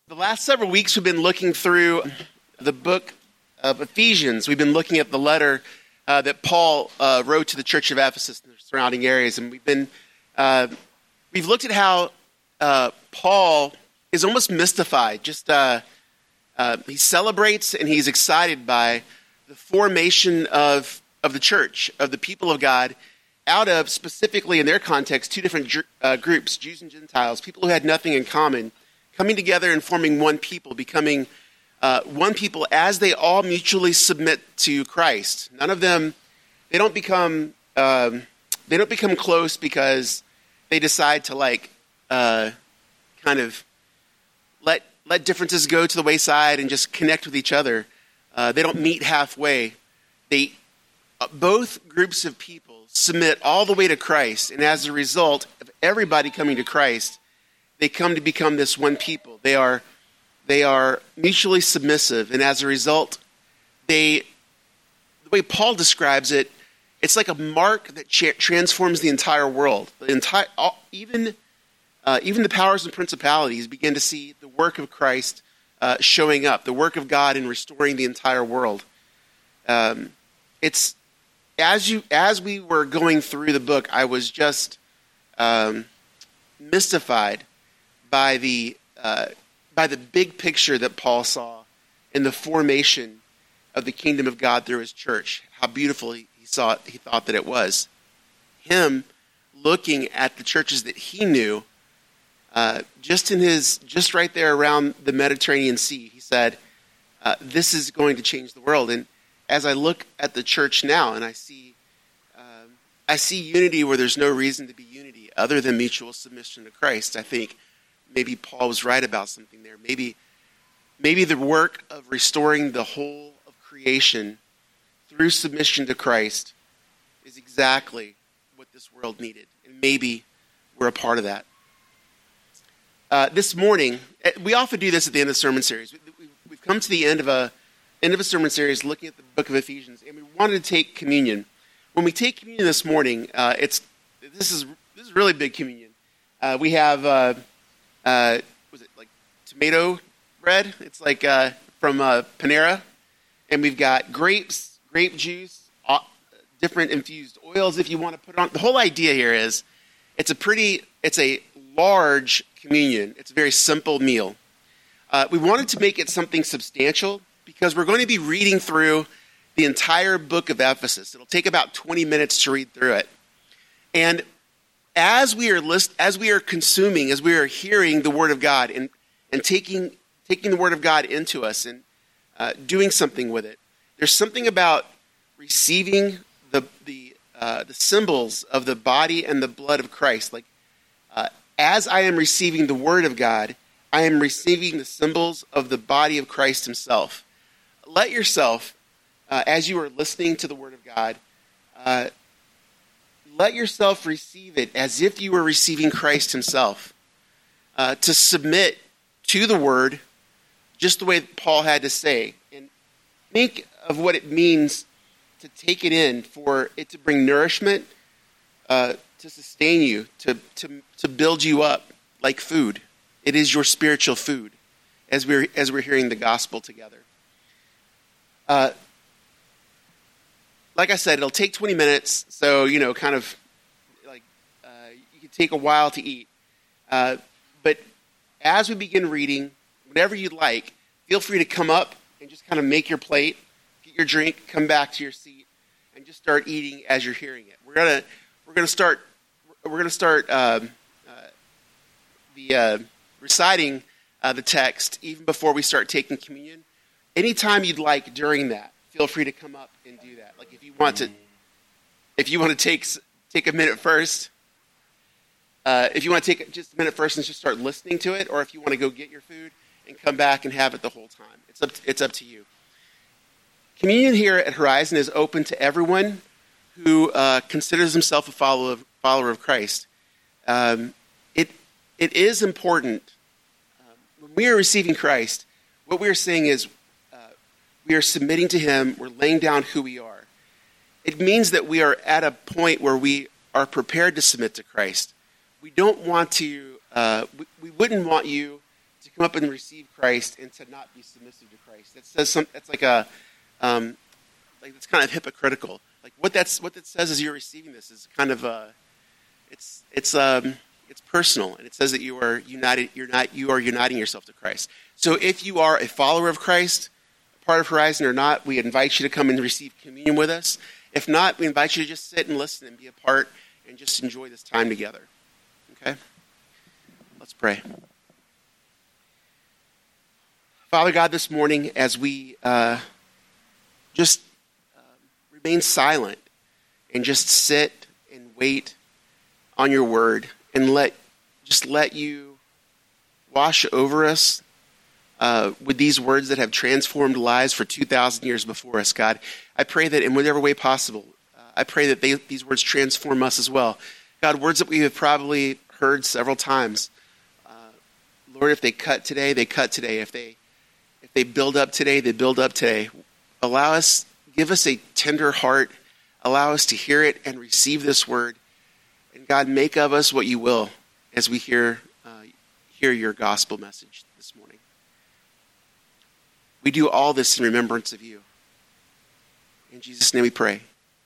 The last several weeks we've been looking through the book of Ephesians. We've been looking at the letter that Paul wrote to the church of Ephesus and the surrounding areas, and we've looked at how Paul is almost mystified. He celebrates and he's excited by the formation of the church, of the people of God, out of, specifically in their context, two different groups, Jews and Gentiles, people who had nothing in common, coming together and forming one people, becoming one people as they all mutually submit to Christ. None of them, they don't become close because they decide to kind of let differences go to the wayside and just connect with each other. They don't meet halfway. Both groups of people submit all the way to Christ, and as a result of everybody coming to Christ, they come to become this one people. They are mutually submissive, and as a result, the way Paul describes it, it's like a mark that transforms the entire world. Even the powers and principalities begin to see the work of Christ showing up, the work of God in restoring the entire world. It's as we were going through the book, I was just mystified by the big picture that Paul saw in the formation of the kingdom of God through his church. How beautiful he thought that it was. Him looking at the churches that he knew, just right there around the Mediterranean Sea, he said, "This is going to change the world." And as I look at the church now, and I see unity where there's no reason to be unity other than mutual submission to Christ. I think maybe Paul was right about something there. Maybe the work of restoring the whole of creation through submission to Christ is exactly what this world needed. And maybe we're a part of that. This morning, we often do this at the end of the sermon series. We've come to the end of a sermon series looking at the book of Ephesians, and we wanted to take communion. When we take communion this morning, this is really big communion. We have was it like tomato bread? It's like from Panera, and we've got grape juice, different infused oils if you want to put it on. The whole idea here is it's a large communion. It's a very simple meal. We wanted to make it something substantial because we're going to be reading through the entire book of Ephesus. It'll take about 20 minutes to read through it. And as we are consuming, as we are hearing the Word of God and taking the Word of God into us and doing something with it, there's something about receiving the symbols of the body and the blood of Christ. As I am receiving the Word of God, I am receiving the symbols of the body of Christ himself. Let yourself, as you are listening to the Word of God, let yourself receive it as if you were receiving Christ himself. To submit to the Word just the way Paul had to say. And think of what it means to take it in, for it to bring nourishment, to sustain you, to build you up like food. It is your spiritual food as we're hearing the gospel together. Like I said, it'll take 20 minutes, so you can take a while to eat. But as we begin reading, whatever you'd like, feel free to come up and just kind of make your plate, get your drink, come back to your seat, and just start eating as you're hearing it. We're gonna start reciting the text even before we start taking communion. Anytime you'd like during that, feel free to come up and do that. Like if you want to take a minute first. If you want to take just a minute first and just start listening to it, or if you want to go get your food and come back and have it the whole time, it's up to you. Communion here at Horizon is open to everyone who considers himself a follower of Christ. It is important when we are receiving Christ. What we are saying is we are submitting to him. We're laying down who we are. It means that we are at a point where we are prepared to submit to Christ. We don't want to. We wouldn't want you to come up and receive Christ and to not be submissive to Christ. That says something. That's like a it's kind of hypocritical. Like what that says is you're receiving this is kind of it's personal, and it says that you are united. You are uniting yourself to Christ. So if you are a follower of Christ, part of Horizon or not, we invite you to come and receive communion with us. If not, we invite you to just sit and listen and be a part and just enjoy this time together. Okay? Let's pray. Father God, this morning as we just remain silent and just sit and wait on your word and let you wash over us with these words that have transformed lives for 2,000 years before us, God. I pray that in whatever way possible, I pray that these words transform us as well. God, words that we have probably heard several times. Lord, if they cut today, they cut today. If they build up today, they build up today. Give us a tender heart. Allow us to hear it and receive this word. And God, make of us what you will as we hear your gospel message this morning. We do all this in remembrance of you. In Jesus' name we pray.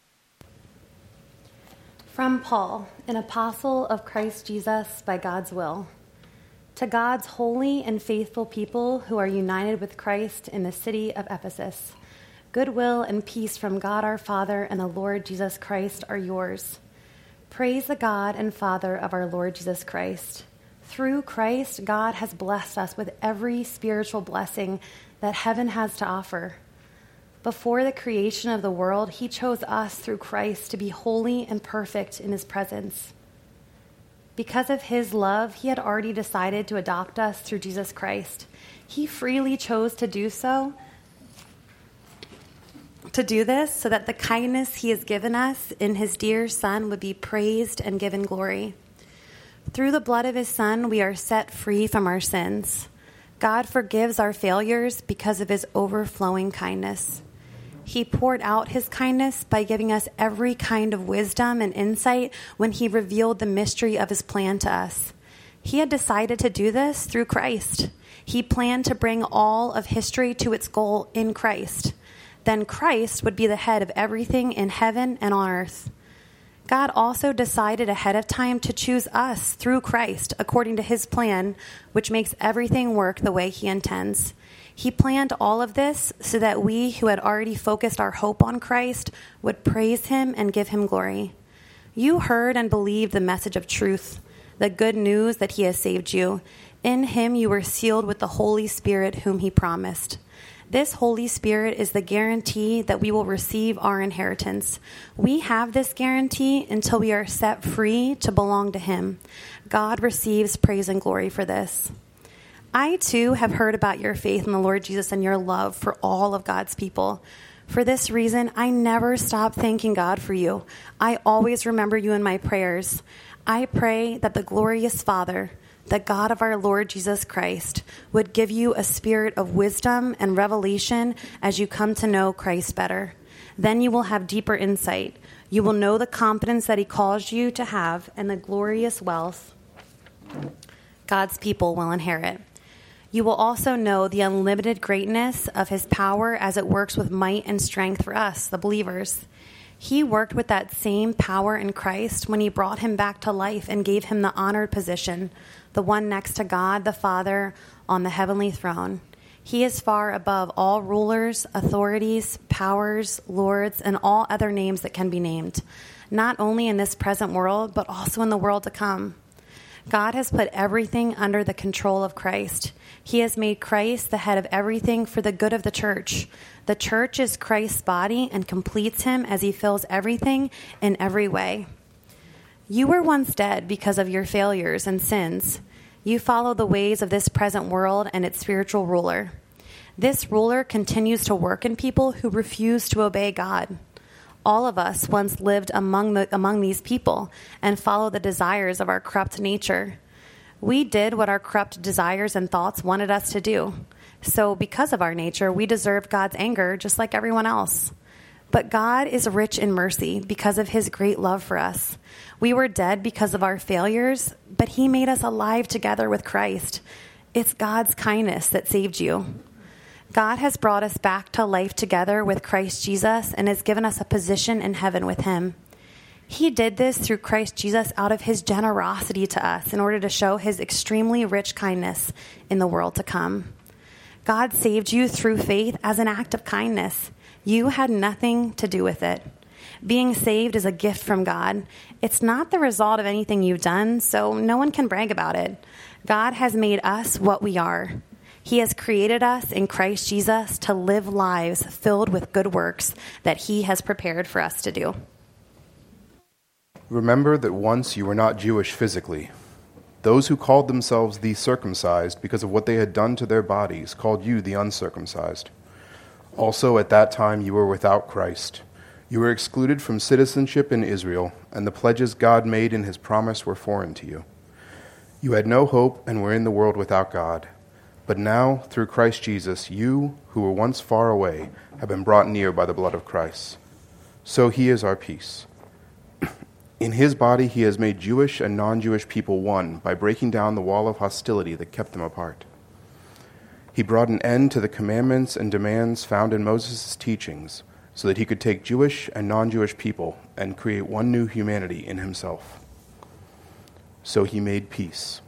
From Paul, an apostle of Christ Jesus by God's will, to God's holy and faithful people who are united with Christ in the city of Ephesus, goodwill and peace from God our Father and the Lord Jesus Christ are yours. Praise the God and Father of our Lord Jesus Christ. Through Christ, God has blessed us with every spiritual blessing that heaven has to offer. Before the creation of the world, he chose us through Christ to be holy and perfect in his presence. Because of his love, he had already decided to adopt us through Jesus Christ. He freely chose to do this so that the kindness he has given us in his dear Son would be praised and given glory. Through the blood of his Son, we are set free from our sins. God forgives our failures because of his overflowing kindness. He poured out his kindness by giving us every kind of wisdom and insight when he revealed the mystery of his plan to us. He had decided to do this through Christ. He planned to bring all of history to its goal in Christ. Then Christ would be the head of everything in heaven and on earth. God also decided ahead of time to choose us through Christ according to his plan, which makes everything work the way he intends. He planned all of this so that we who had already focused our hope on Christ would praise him and give him glory. You heard and believed the message of truth, the good news that he has saved you. In him you were sealed with the Holy Spirit whom he promised. This Holy Spirit is the guarantee that we will receive our inheritance. We have this guarantee until we are set free to belong to him. God receives praise and glory for this. I, too, have heard about your faith in the Lord Jesus and your love for all of God's people. For this reason, I never stop thanking God for you. I always remember you in my prayers. I pray that the glorious Father, the God of our Lord Jesus Christ, would give you a spirit of wisdom and revelation as you come to know Christ better. Then you will have deeper insight. You will know the confidence that he calls you to have and the glorious wealth God's people will inherit. You will also know the unlimited greatness of his power as it works with might and strength for us, the believers. He worked with that same power in Christ when he brought him back to life and gave him the honored position, the one next to God the Father on the heavenly throne. He is far above all rulers, authorities, powers, lords, and all other names that can be named, not only in this present world, but also in the world to come. God has put everything under the control of Christ. He has made Christ the head of everything for the good of the church. The church is Christ's body and completes him as he fills everything in every way. You were once dead because of your failures and sins. You followed the ways of this present world and its spiritual ruler. This ruler continues to work in people who refuse to obey God. All of us once lived among these people and followed the desires of our corrupt nature. We did what our corrupt desires and thoughts wanted us to do. So because of our nature, we deserved God's anger just like everyone else. But God is rich in mercy because of his great love for us. We were dead because of our failures, but he made us alive together with Christ. It's God's kindness that saved you. God has brought us back to life together with Christ Jesus and has given us a position in heaven with him. He did this through Christ Jesus out of his generosity to us in order to show his extremely rich kindness in the world to come. God saved you through faith as an act of kindness. You had nothing to do with it. Being saved is a gift from God. It's not the result of anything you've done, so no one can brag about it. God has made us what we are. He has created us in Christ Jesus to live lives filled with good works that he has prepared for us to do. Remember that once you were not Jewish physically. Those who called themselves the circumcised because of what they had done to their bodies called you the uncircumcised. Also at that time you were without Christ. You were excluded from citizenship in Israel, and the pledges God made in his promise were foreign to you. You had no hope and were in the world without God. But now, through Christ Jesus, you, who were once far away, have been brought near by the blood of Christ. So he is our peace. In his body he has made Jewish and non-Jewish people one by breaking down the wall of hostility that kept them apart. He brought an end to the commandments and demands found in Moses' teachings, so that he could take Jewish and non-Jewish people and create one new humanity in himself. So he made peace.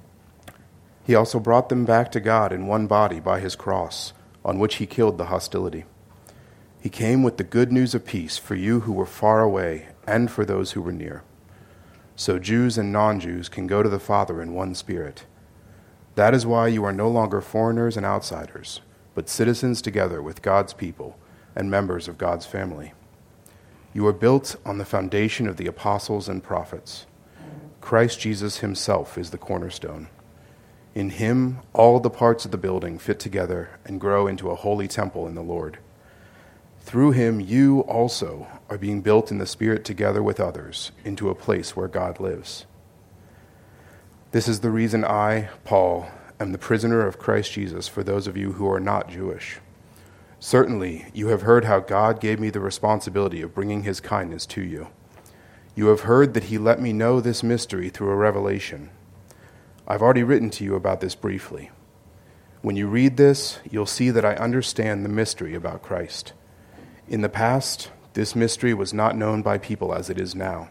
He also brought them back to God in one body by his cross, on which he killed the hostility. He came with the good news of peace for you who were far away and for those who were near. So Jews and non-Jews can go to the Father in one spirit. That is why you are no longer foreigners and outsiders, but citizens together with God's people and members of God's family. You are built on the foundation of the apostles and prophets. Christ Jesus himself is the cornerstone. In him, all the parts of the building fit together and grow into a holy temple in the Lord. Through him, you also are being built in the Spirit together with others into a place where God lives. This is the reason I, Paul, am the prisoner of Christ Jesus for those of you who are not Jewish. Certainly, you have heard how God gave me the responsibility of bringing his kindness to you. You have heard that he let me know this mystery through a revelation. I've already written to you about this briefly. When you read this, you'll see that I understand the mystery about Christ. In the past, this mystery was not known by people as it is now.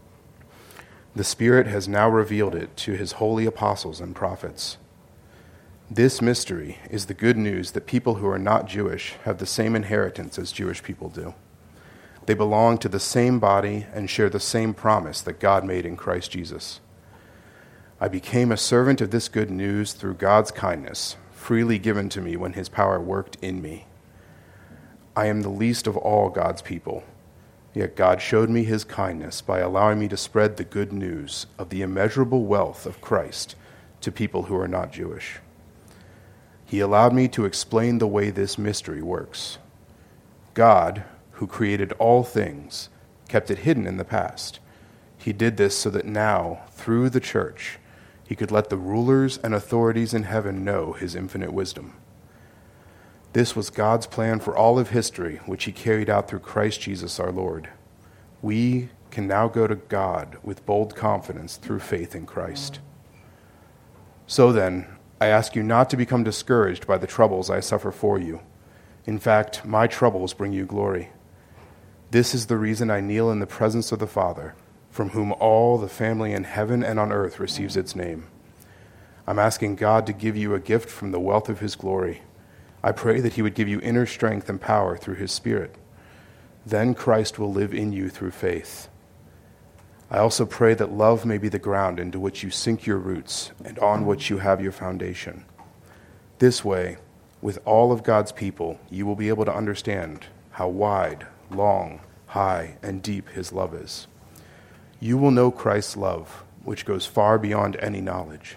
The Spirit has now revealed it to his holy apostles and prophets. This mystery is the good news that people who are not Jewish have the same inheritance as Jewish people do. They belong to the same body and share the same promise that God made in Christ Jesus. I became a servant of this good news through God's kindness, freely given to me when his power worked in me. I am the least of all God's people, yet God showed me his kindness by allowing me to spread the good news of the immeasurable wealth of Christ to people who are not Jewish. He allowed me to explain the way this mystery works. God, who created all things, kept it hidden in the past. He did this so that now, through the church, he could let the rulers and authorities in heaven know his infinite wisdom. This was God's plan for all of history, which he carried out through Christ Jesus our Lord. We can now go to God with bold confidence through faith in Christ. So then, I ask you not to become discouraged by the troubles I suffer for you. In fact, my troubles bring you glory. This is the reason I kneel in the presence of the Father, from whom all the family in heaven and on earth receives its name. I'm asking God to give you a gift from the wealth of his glory. I pray that he would give you inner strength and power through his Spirit. Then Christ will live in you through faith. I also pray that love may be the ground into which you sink your roots and on which you have your foundation. This way, with all of God's people, you will be able to understand how wide, long, high, and deep his love is. You will know Christ's love, which goes far beyond any knowledge.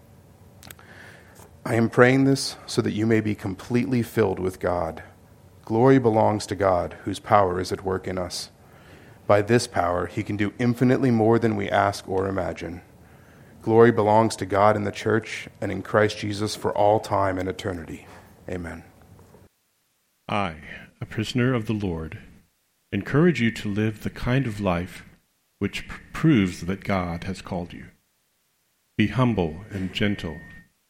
I am praying this so that you may be completely filled with God. Glory belongs to God, whose power is at work in us. By this power, he can do infinitely more than we ask or imagine. Glory belongs to God in the church and in Christ Jesus for all time and eternity. Amen. I, a prisoner of the Lord, encourage you to live the kind of life which proves that God has called you. Be humble and gentle,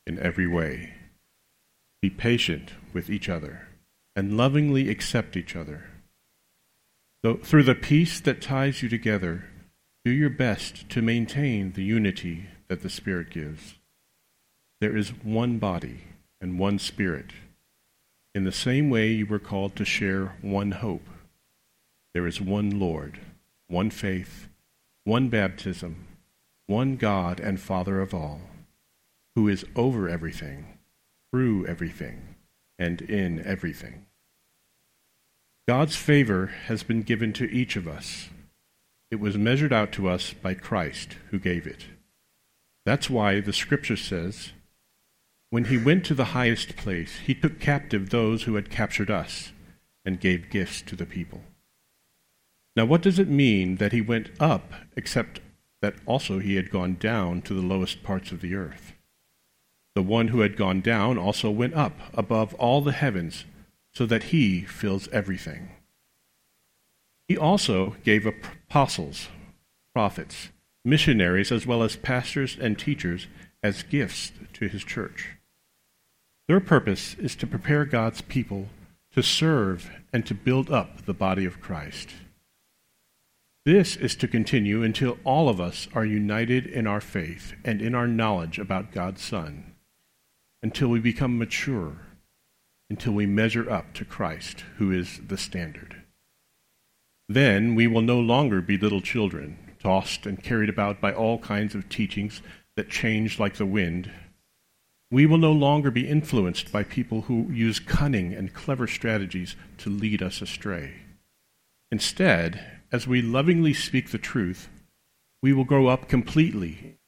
in every way. Be patient with each other and lovingly accept each other. Through the peace that ties you together, do your best to maintain the unity that the Spirit gives. There is one body and one Spirit. In the same way you were called to share one hope. There is one Lord, one faith, one baptism, one God and Father of all, who is over everything, through everything, and in everything. God's favor has been given to each of us. It was measured out to us by Christ, who gave it. That's why the Scripture says, when he went to the highest place, he took captive those who had captured us and gave gifts to the people. Now what does it mean that he went up, except that also he had gone down to the lowest parts of the earth? The one who had gone down also went up above all the heavens, so that he fills everything. He also gave apostles, prophets, missionaries, as well as pastors and teachers as gifts to his church. Their purpose is to prepare God's people to serve and to build up the body of Christ. This is to continue until all of us are united in our faith and in our knowledge about God's Son, until we become mature, until we measure up to Christ, who is the standard. Then we will no longer be little children, tossed and carried about by all kinds of teachings that change like the wind. We will no longer be influenced by people who use cunning and clever strategies to lead us astray. Instead, as we lovingly speak the truth, we will grow up completely,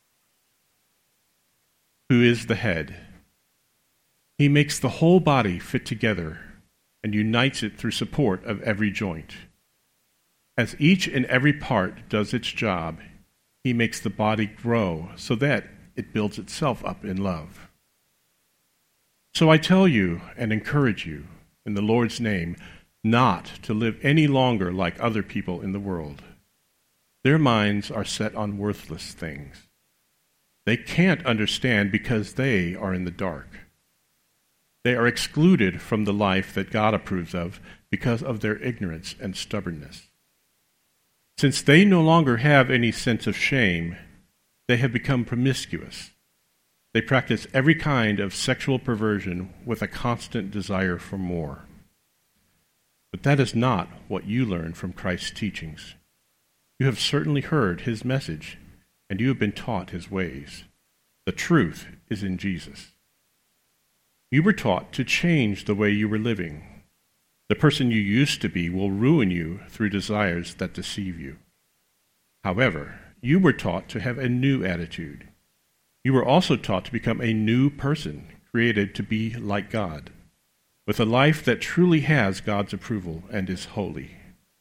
who is the head. He makes the whole body fit together and unites it through support of every joint. As each and every part does its job, he makes the body grow so that it builds itself up in love. So I tell you and encourage you, in the Lord's name, not to live any longer like other people in the world. Their minds are set on worthless things. They can't understand because they are in the dark. They are excluded from the life that God approves of because of their ignorance and stubbornness. Since they no longer have any sense of shame, they have become promiscuous. They practice every kind of sexual perversion with a constant desire for more. But that is not what you learned from Christ's teachings. You have certainly heard his message, and you have been taught his ways. The truth is in Jesus. You were taught to change the way you were living. The person you used to be will ruin you through desires that deceive you. However, you were taught to have a new attitude. You were also taught to become a new person, created to be like God, with a life that truly has God's approval and is holy.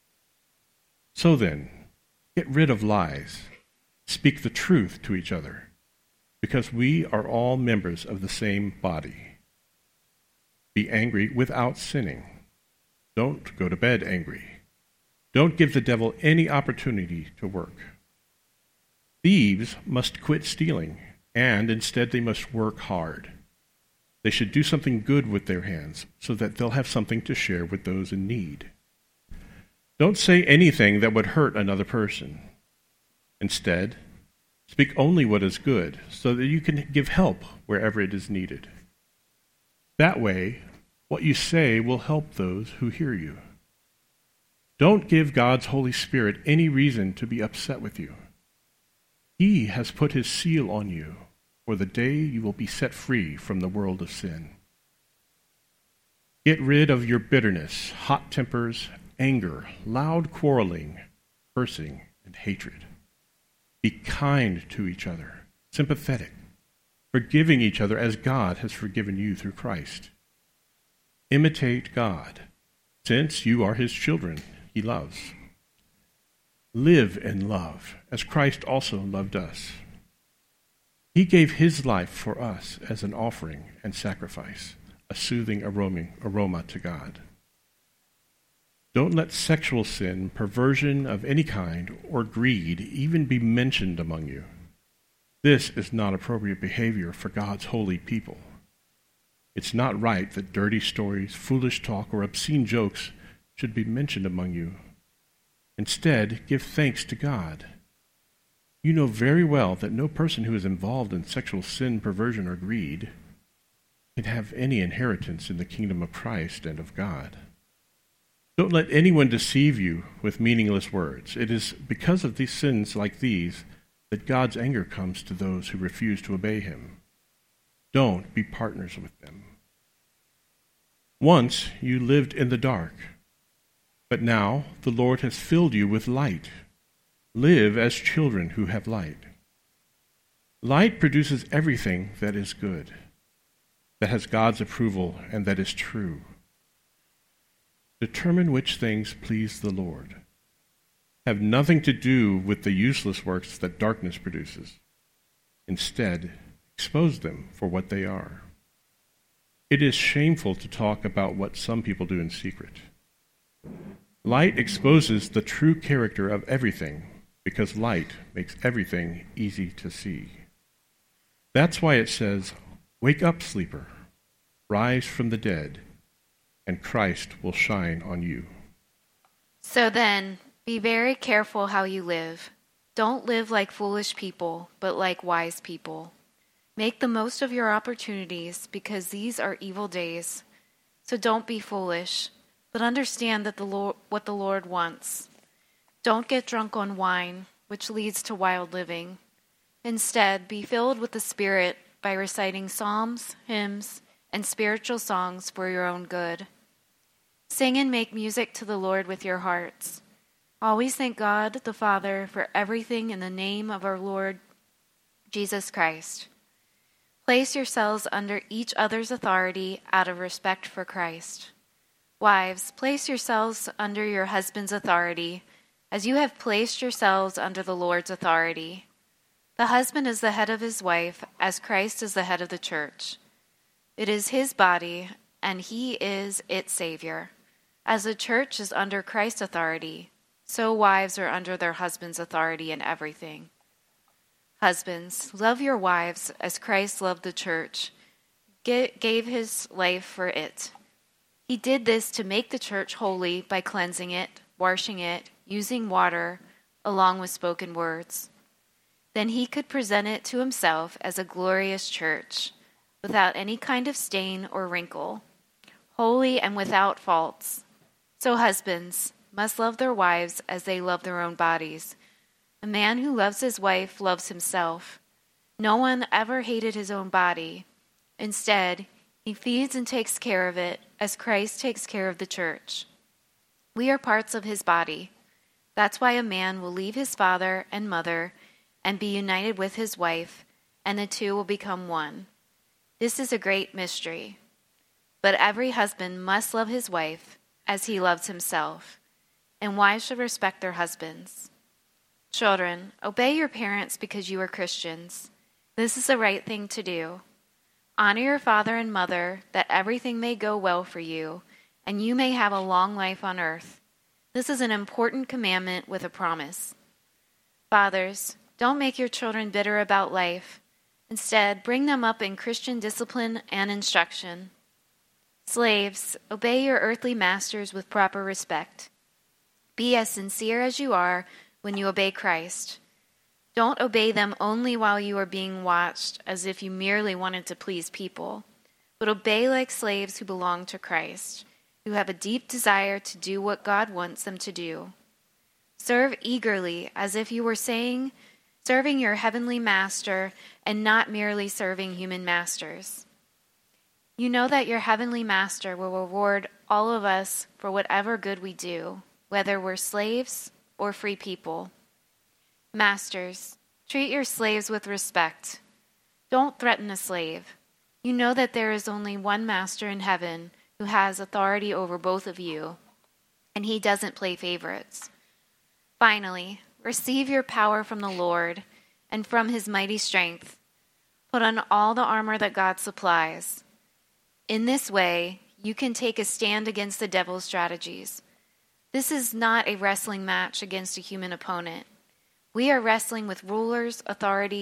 So then, get rid of lies. Speak the truth to each other, because we are all members of the same body. Be angry without sinning. Don't go to bed angry. Don't give the devil any opportunity to work. Thieves must quit stealing, and instead they must work hard. They should do something good with their hands so that they'll have something to share with those in need. Don't say anything that would hurt another person. Instead, speak only what is good so that you can give help wherever it is needed. That way, what you say will help those who hear you. Don't give God's Holy Spirit any reason to be upset with you. He has put his seal on you for the day you will be set free from the world of sin. Get rid of your bitterness, hot tempers, anger, loud quarreling, cursing, and hatred. Be kind to each other, sympathetic, forgiving each other as God has forgiven you through Christ. Imitate God, since you are his children he loves. Live in love, as Christ also loved us. He gave his life for us as an offering and sacrifice, a soothing aroma to God. Don't let sexual sin, perversion of any kind, or greed even be mentioned among you. This is not appropriate behavior for God's holy people. It's not right that dirty stories, foolish talk, or obscene jokes should be mentioned among you. Instead, give thanks to God. You know very well that no person who is involved in sexual sin, perversion, or greed can have any inheritance in the kingdom of Christ and of God. Don't let anyone deceive you with meaningless words. It is because of these sins like these that God's anger comes to those who refuse to obey him. Don't be partners with them. Once you lived in the dark, but now the Lord has filled you with light. Live as children who have light. Light produces everything that is good, that has God's approval, and that is true. Determine which things please the Lord. Have nothing to do with the useless works that darkness produces. Instead, expose them for what they are. It is shameful to talk about what some people do in secret. Light exposes the true character of everything, because light makes everything easy to see. That's why it says, "Wake up, sleeper, rise from the dead, and Christ will shine on you." So then, be very careful how you live. Don't live like foolish people, but like wise people. Make the most of your opportunities, because these are evil days. So don't be foolish, but understand that what the Lord wants. Don't get drunk on wine, which leads to wild living. Instead, be filled with the Spirit by reciting psalms, hymns, and spiritual songs for your own good. Sing and make music to the Lord with your hearts. Always thank God the Father for everything in the name of our Lord Jesus Christ. Place yourselves under each other's authority out of respect for Christ. Wives, place yourselves under your husband's authority, as you have placed yourselves under the Lord's authority. The husband is the head of his wife, as Christ is the head of the church. It is his body, and he is its Savior. As the church is under Christ's authority, so wives are under their husband's authority in everything. Husbands, love your wives as Christ loved the church, gave his life for it. He did this to make the church holy by cleansing it, washing it, using water, along with spoken words. Then he could present it to himself as a glorious church, without any kind of stain or wrinkle, holy and without faults. So husbands must love their wives as they love their own bodies. A man who loves his wife loves himself. No one ever hated his own body. Instead, he feeds and takes care of it as Christ takes care of the church. We are parts of his body. That's why a man will leave his father and mother and be united with his wife, and the two will become one. This is a great mystery. But every husband must love his wife as he loves himself, and wives should respect their husbands. Children, obey your parents because you are Christians. This is the right thing to do. Honor your father and mother, that everything may go well for you, and you may have a long life on earth. This is an important commandment with a promise. Fathers, don't make your children bitter about life. Instead, bring them up in Christian discipline and instruction. Slaves, obey your earthly masters with proper respect. Be as sincere as you are when you obey Christ. Don't obey them only while you are being watched, as if you merely wanted to please people, but obey like slaves who belong to Christ, who have a deep desire to do what God wants them to do. Serve eagerly, as if you were serving your heavenly master and not merely serving human masters. You know that your heavenly master will reward all of us for whatever good we do, whether we're slaves or free people. Masters, treat your slaves with respect. Don't threaten a slave. You know that there is only one master in heaven who has authority over both of you, and he doesn't play favorites. Finally, receive your power from the Lord and from his mighty strength. Put on all the armor that God supplies. In this way, you can take a stand against the devil's strategies. This is not a wrestling match against a human opponent. We are wrestling with rulers, authorities,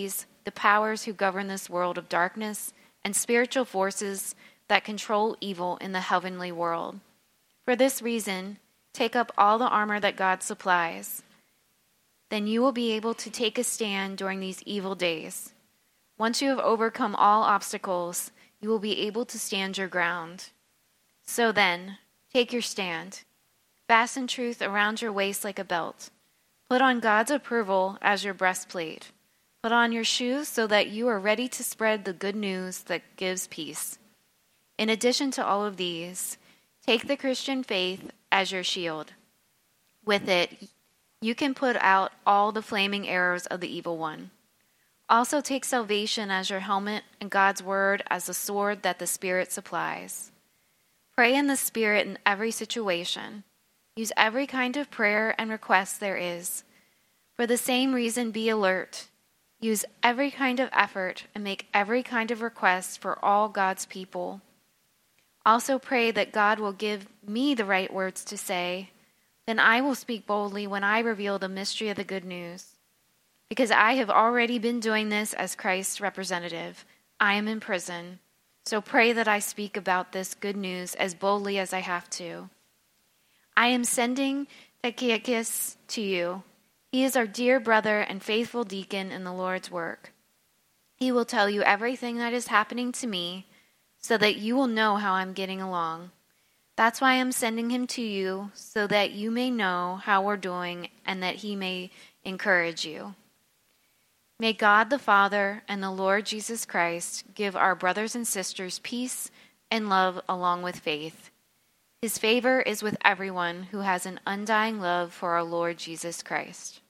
the powers who govern this world of darkness, and spiritual forces that control evil in the heavenly world. For this reason, take up all the armor that God supplies. Then you will be able to take a stand during these evil days. Once you have overcome all obstacles, you will be able to stand your ground. So then, take your stand. Fasten truth around your waist like a belt. Put on God's approval as your breastplate. Put on your shoes so that you are ready to spread the good news that gives peace. In addition to all of these, take the Christian faith as your shield. With it, you can put out all the flaming arrows of the evil one. Also take salvation as your helmet and God's word as the sword that the Spirit supplies. Pray in the Spirit in every situation. Use every kind of prayer and request there is. For the same reason, be alert. Use every kind of effort and make every kind of request for all God's people. Also pray that God will give me the right words to say. Then I will speak boldly when I reveal the mystery of the good news. Because I have already been doing this as Christ's representative. I am in prison. So pray that I speak about this good news as boldly as I have to. I am sending Tychicus to you. He is our dear brother and faithful deacon in the Lord's work. He will tell you everything that is happening to me so that you will know how I'm getting along. That's why I'm sending him to you, so that you may know how we're doing and that he may encourage you. May God the Father and the Lord Jesus Christ give our brothers and sisters peace and love along with faith. His favor is with everyone who has an undying love for our Lord Jesus Christ.